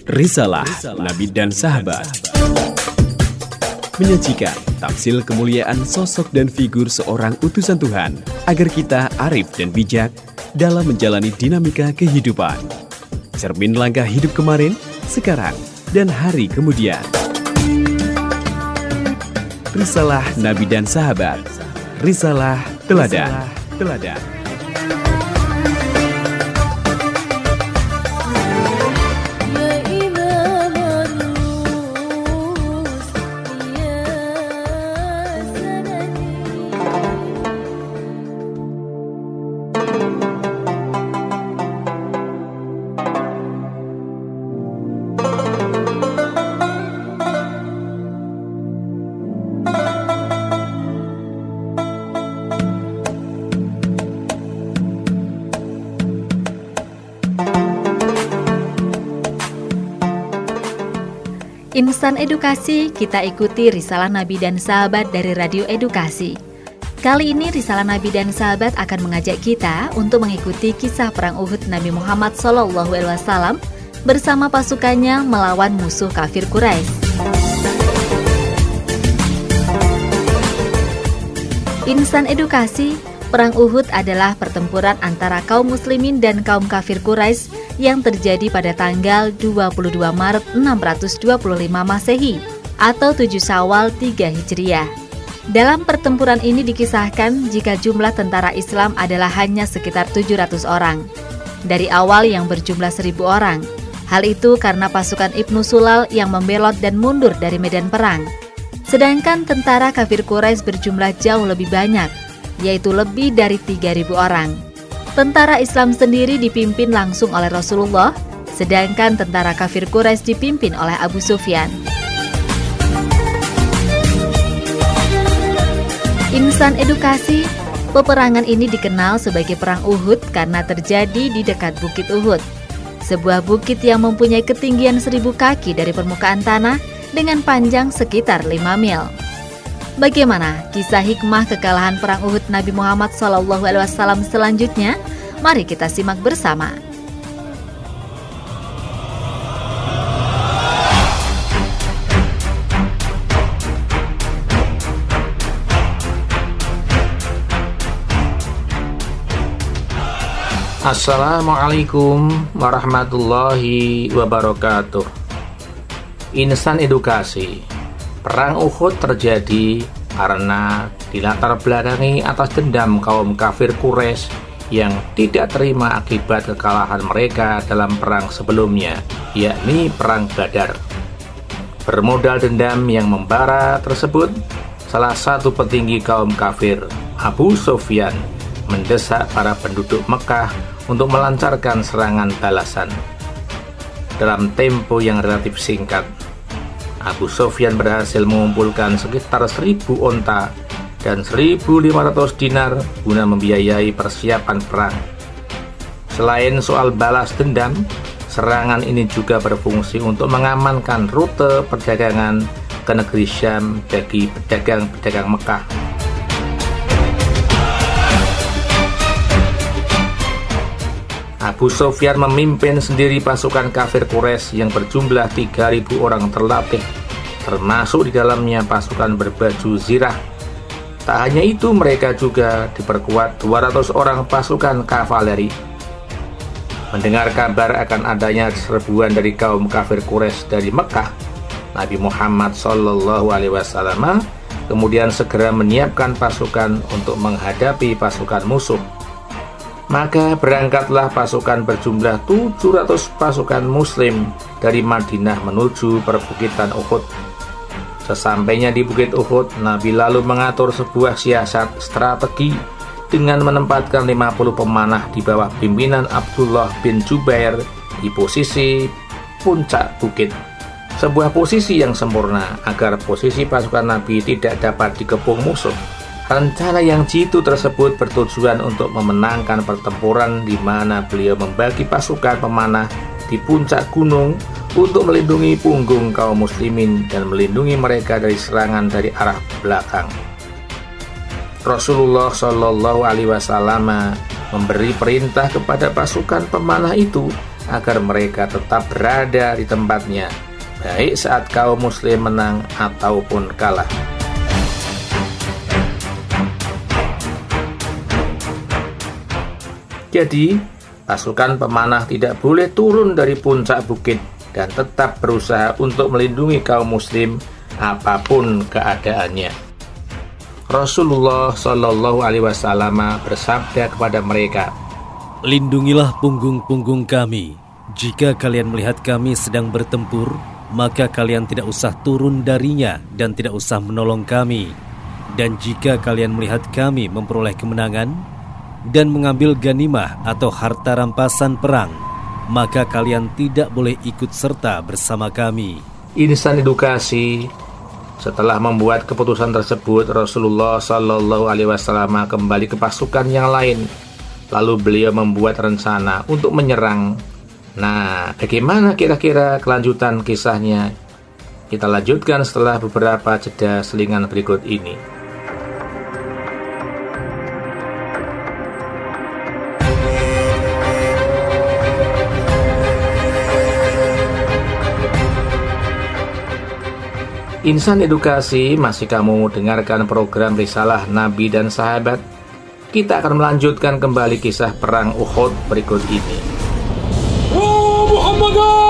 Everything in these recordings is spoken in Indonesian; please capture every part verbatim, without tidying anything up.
Risalah Nabi dan Sahabat menyajikan tamsil kemuliaan sosok dan figur seorang utusan Tuhan agar kita arif dan bijak dalam menjalani dinamika kehidupan. Cermin langkah hidup kemarin, sekarang, dan hari kemudian. Risalah Nabi dan Sahabat. Risalah Teladan. Teladan. Insan Edukasi, kita ikuti Risalah Nabi dan Sahabat dari Radio Edukasi. Kali ini Risalah Nabi dan Sahabat akan mengajak kita untuk mengikuti kisah perang Uhud Nabi Muhammad shallallahu alaihi wasallam bersama pasukannya melawan musuh kafir Quraisy. Insan Edukasi, perang Uhud adalah pertempuran antara kaum muslimin dan kaum kafir Quraisy yang terjadi pada tanggal dua puluh dua Maret enam ratus dua puluh lima Masehi atau tujuh Syawal tiga Hijriah. Dalam pertempuran ini dikisahkan jika jumlah tentara Islam adalah hanya sekitar tujuh ratus orang. Dari awal yang berjumlah seribu orang. Hal itu karena pasukan Ibnu Sulal yang membelot dan mundur dari medan perang. Sedangkan tentara kafir Quraisy berjumlah jauh lebih banyak, yaitu lebih dari tiga ribu orang. Tentara Islam sendiri dipimpin langsung oleh Rasulullah, sedangkan tentara kafir Quraisy dipimpin oleh Abu Sufyan. Insan Edukasi, peperangan ini dikenal sebagai Perang Uhud karena terjadi di dekat Bukit Uhud, sebuah bukit yang mempunyai ketinggian seribu kaki dari permukaan tanah dengan panjang sekitar lima mil. Bagaimana kisah hikmah kekalahan perang Uhud Nabi Muhammad shallallahu alaihi wasallam selanjutnya? Mari kita simak bersama. Assalamualaikum warahmatullahi wabarakatuh. Insan Edukasi, perang Uhud terjadi karena dilatar belakangi atas dendam kaum kafir Quraisy yang tidak terima akibat kekalahan mereka dalam perang sebelumnya, yakni Perang Badar. Bermodal dendam yang membara tersebut, salah satu petinggi kaum kafir, Abu Sufyan, mendesak para penduduk Mekah untuk melancarkan serangan balasan. Dalam tempo yang relatif singkat, Abu Sufyan berhasil mengumpulkan sekitar seribu onta dan seribu lima ratus dinar guna membiayai persiapan perang. Selain soal balas dendam, serangan ini juga berfungsi untuk mengamankan rute perdagangan ke negeri Syam bagi pedagang-pedagang Mekah. Abu Sufyan memimpin sendiri pasukan kafir Quraisy yang berjumlah tiga ribu orang terlatih, termasuk di dalamnya pasukan berbaju zirah. Tak hanya itu, mereka juga diperkuat dua ratus orang pasukan kavaleri. Mendengar kabar akan adanya serbuan dari kaum kafir Quraisy dari Mekah, Nabi Muhammad shallallahu alaihi wasallam kemudian segera menyiapkan pasukan untuk menghadapi pasukan musuh. Maka berangkatlah pasukan berjumlah tujuh ratus pasukan muslim dari Madinah menuju perbukitan Uhud. Sesampainya di Bukit Uhud, Nabi lalu mengatur sebuah siasat strategi dengan menempatkan lima puluh pemanah di bawah pimpinan Abdullah bin Jubair di posisi puncak bukit. Sebuah posisi yang sempurna agar posisi pasukan Nabi tidak dapat dikepung musuh. Rencana yang jitu tersebut bertujuan untuk memenangkan pertempuran di mana beliau membagi pasukan pemanah di puncak gunung untuk melindungi punggung kaum muslimin dan melindungi mereka dari serangan dari arah belakang. Rasulullah Shallallahu Alaihi Wasallam memberi perintah kepada pasukan pemanah itu agar mereka tetap berada di tempatnya, baik saat kaum muslim menang ataupun kalah. Jadi, pasukan pemanah tidak boleh turun dari puncak bukit dan tetap berusaha untuk melindungi kaum muslim apapun keadaannya. Rasulullah Shallallahu Alaihi Wasallam bersabda kepada mereka, "Lindungilah punggung-punggung kami. Jika kalian melihat kami sedang bertempur, maka kalian tidak usah turun darinya dan tidak usah menolong kami. Dan jika kalian melihat kami memperoleh kemenangan dan mengambil ganimah atau harta rampasan perang, maka kalian tidak boleh ikut serta bersama kami." Insan edukasi. Setelah membuat keputusan tersebut, Rasulullah Shallallahu Alaihi Wasallam kembali ke pasukan yang lain. Lalu beliau membuat rencana untuk menyerang. Nah, bagaimana kira-kira kelanjutan kisahnya? Kita lanjutkan setelah beberapa jeda selingan berikut ini. Insan edukasi, masih kamu dengarkan program Risalah Nabi dan Sahabat. Kita akan melanjutkan kembali kisah perang Uhud berikut ini. Oh, Muhammadah!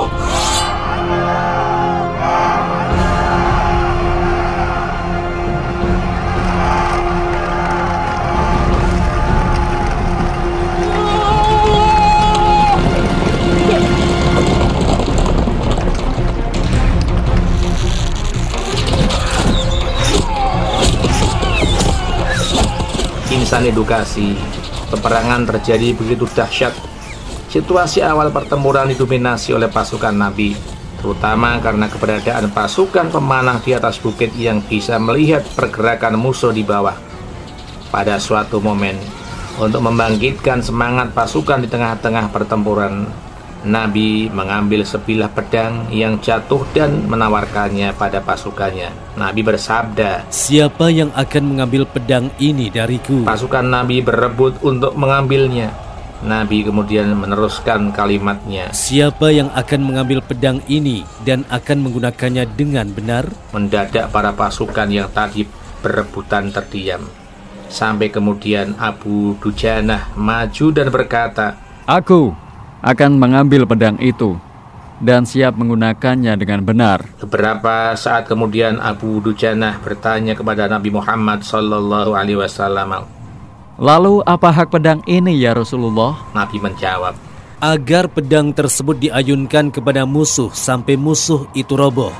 Insan edukasi, peperangan terjadi begitu dahsyat. Situasi awal pertempuran didominasi oleh pasukan Nabi, terutama karena keberadaan pasukan pemanah di atas bukit yang bisa melihat pergerakan musuh di bawah. Pada suatu momen, untuk membangkitkan semangat pasukan di tengah-tengah pertempuran, Nabi mengambil sebilah pedang yang jatuh dan menawarkannya pada pasukannya. Nabi bersabda, "Siapa yang akan mengambil pedang ini dariku?" Pasukan Nabi berebut untuk mengambilnya. Nabi kemudian meneruskan kalimatnya, "Siapa yang akan mengambil pedang ini dan akan menggunakannya dengan benar?" Mendadak para pasukan yang tadi berebutan terdiam. Sampai kemudian Abu Dujanah maju dan berkata, "Aku akan mengambil pedang itu dan siap menggunakannya dengan benar." Beberapa saat kemudian Abu Dujanah bertanya kepada Nabi Muhammad Sallallahu Alaihi Wasallam, "Lalu apa hak pedang ini ya Rasulullah?" Nabi menjawab, "Agar pedang tersebut diayunkan kepada musuh sampai musuh itu roboh."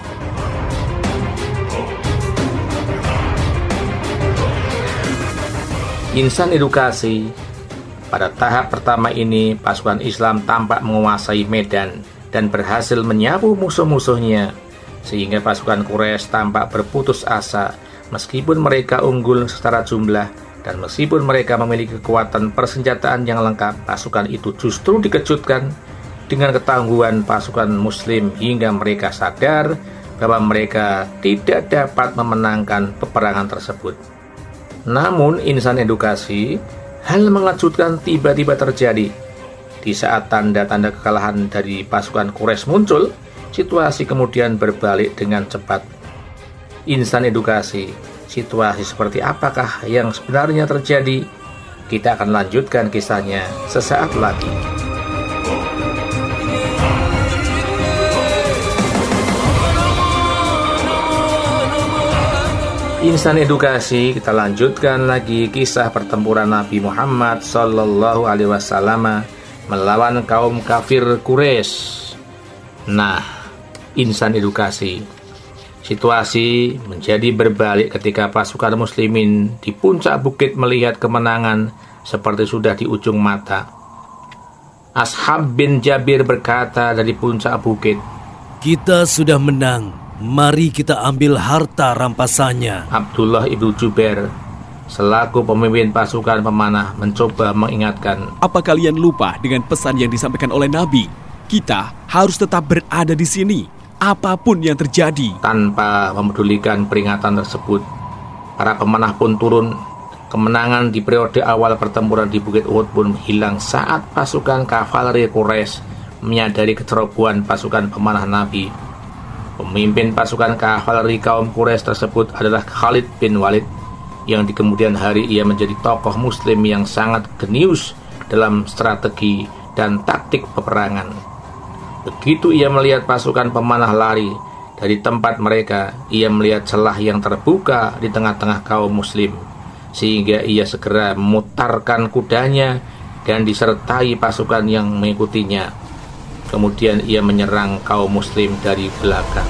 Insan edukasi. Pada tahap pertama ini, pasukan Islam tampak menguasai medan dan berhasil menyapu musuh-musuhnya, sehingga pasukan Quraisy tampak berputus asa meskipun mereka unggul secara jumlah dan meskipun mereka memiliki kekuatan persenjataan yang lengkap. Pasukan itu justru dikejutkan dengan ketangguhan pasukan Muslim hingga mereka sadar bahwa mereka tidak dapat memenangkan peperangan tersebut. Namun, insan edukasi, hal mengejutkan tiba-tiba terjadi. Di saat tanda-tanda kekalahan dari pasukan Quraisy muncul, situasi kemudian berbalik dengan cepat. Insan edukasi, situasi seperti apakah yang sebenarnya terjadi? Kita akan lanjutkan kisahnya sesaat lagi. Insan edukasi, kita lanjutkan lagi kisah pertempuran Nabi Muhammad Sallallahu Alaihi Wasallam melawan kaum kafir Quraisy. Nah, insan edukasi, situasi menjadi berbalik ketika pasukan muslimin di puncak bukit melihat kemenangan seperti sudah di ujung mata. Ashab bin Jabir berkata dari puncak bukit, "Kita sudah menang. Mari kita ambil harta rampasannya." Abdullah ibnu Jubair selaku pemimpin pasukan pemanah mencoba mengingatkan, "Apa kalian lupa dengan pesan yang disampaikan oleh Nabi? Kita harus tetap berada di sini, apapun yang terjadi." Tanpa memedulikan peringatan tersebut, para pemanah pun turun. Kemenangan di periode awal pertempuran di Bukit Uhud pun hilang saat pasukan kavaleri Quraisy menyadari kecerobohan pasukan pemanah Nabi. Pemimpin pasukan kavaleri kaum Quraisy tersebut adalah Khalid bin Walid, yang di kemudian hari ia menjadi tokoh muslim yang sangat jenius dalam strategi dan taktik peperangan. Begitu ia melihat pasukan pemanah lari dari tempat mereka, ia melihat celah yang terbuka di tengah-tengah kaum muslim, sehingga ia segera memutarkan kudanya dan disertai pasukan yang mengikutinya. Kemudian ia menyerang kaum muslim dari belakang.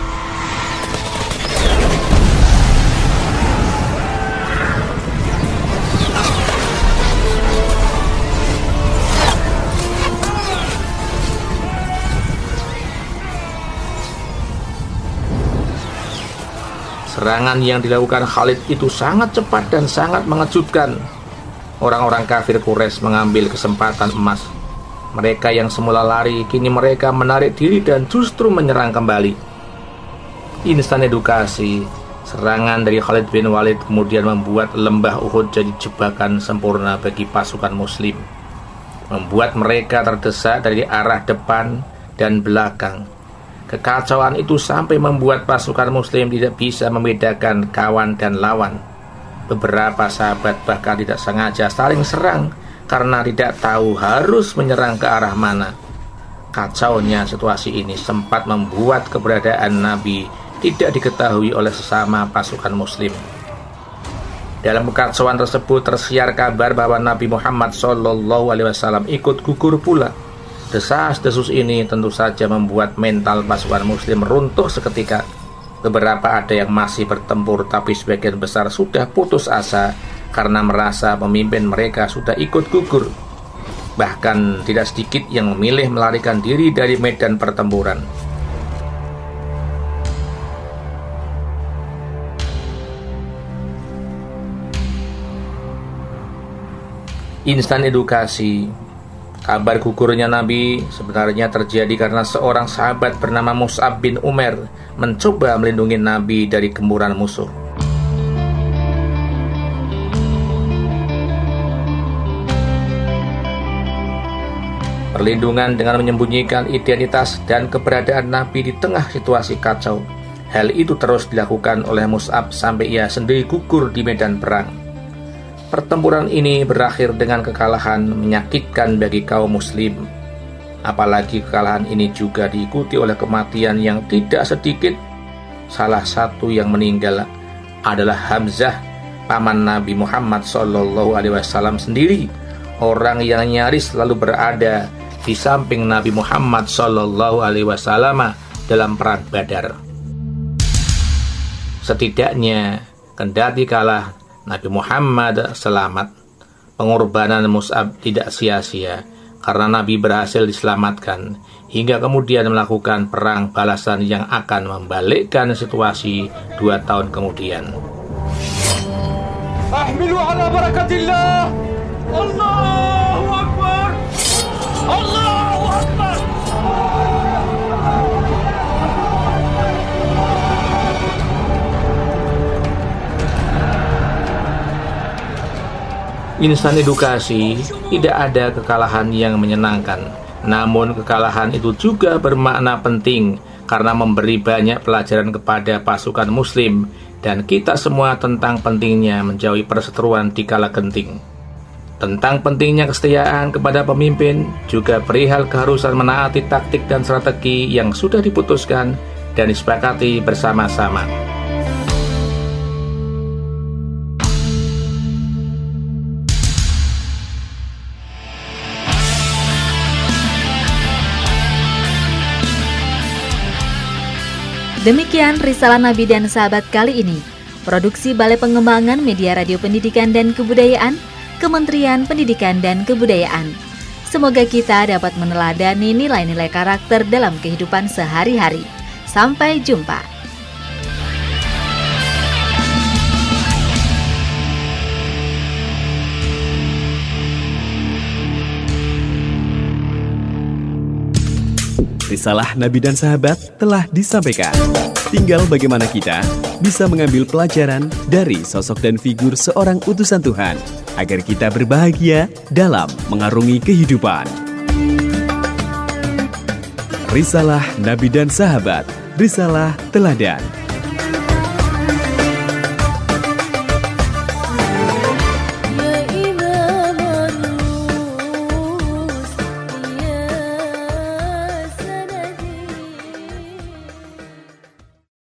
Serangan yang dilakukan Khalid itu sangat cepat dan sangat mengejutkan. Orang-orang kafir Quraisy mengambil kesempatan emas. Mereka yang semula lari, kini mereka menarik diri dan justru menyerang kembali. Instan edukasi, serangan dari Khalid bin Walid kemudian membuat lembah Uhud jadi jebakan sempurna bagi pasukan muslim, membuat mereka terdesak dari arah depan dan belakang. Kekacauan itu sampai membuat pasukan muslim tidak bisa membedakan kawan dan lawan. Beberapa sahabat bahkan tidak sengaja saling serang karena tidak tahu harus menyerang ke arah mana. Kacaunya situasi ini sempat membuat keberadaan Nabi tidak diketahui oleh sesama pasukan muslim. Dalam kekacauan tersebut tersiar kabar bahwa Nabi Muhammad shallallahu alaihi wasallam ikut gugur pula. Desas-desus ini tentu saja membuat mental pasukan muslim runtuh seketika. Beberapa ada yang masih bertempur, tapi sebagian besar sudah putus asa karena merasa pemimpin mereka sudah ikut gugur. Bahkan tidak sedikit yang memilih melarikan diri dari medan pertempuran. Instan edukasi. Kabar gugurnya Nabi sebenarnya terjadi karena seorang sahabat bernama Mus'ab bin Umair mencoba melindungi Nabi dari gempuran musuh. Perlindungan dengan menyembunyikan identitas dan keberadaan Nabi di tengah situasi kacau. Hal itu terus dilakukan oleh Mus'ab sampai ia sendiri gugur di medan perang. Pertempuran ini berakhir dengan kekalahan menyakitkan bagi kaum muslim. Apalagi kekalahan ini juga diikuti oleh kematian yang tidak sedikit. Salah satu yang meninggal adalah Hamzah, paman Nabi Muhammad shallallahu alaihi wasallam sendiri, orang yang nyaris selalu berada di samping Nabi Muhammad shallallahu alaihi wasallam dalam perang Badar. Setidaknya, kendati kalah, Nabi Muhammad selamat. Pengorbanan Mus'ab tidak sia-sia karena Nabi berhasil diselamatkan, hingga kemudian melakukan perang balasan yang akan membalikkan situasi dua tahun kemudian. Ahmilu ala barakatillah. Allahu Akbar. Allahu Akbar. Instan edukasi, tidak ada kekalahan yang menyenangkan. Namun kekalahan itu juga bermakna penting karena memberi banyak pelajaran kepada pasukan muslim dan kita semua tentang pentingnya menjauhi perseteruan di kala genting. Tentang pentingnya kesetiaan kepada pemimpin, juga perihal keharusan menaati taktik dan strategi yang sudah diputuskan dan disepakati bersama-sama. Demikian Risalah Nabi dan Sahabat kali ini. Produksi Balai Pengembangan Media Radio Pendidikan dan Kebudayaan, Kementerian Pendidikan dan Kebudayaan. Semoga kita dapat meneladani nilai-nilai karakter dalam kehidupan sehari-hari. Sampai jumpa. Risalah Nabi dan Sahabat telah disampaikan. Tinggal bagaimana kita bisa mengambil pelajaran dari sosok dan figur seorang utusan Tuhan agar kita berbahagia dalam mengarungi kehidupan. Risalah Nabi dan Sahabat, Risalah Teladan.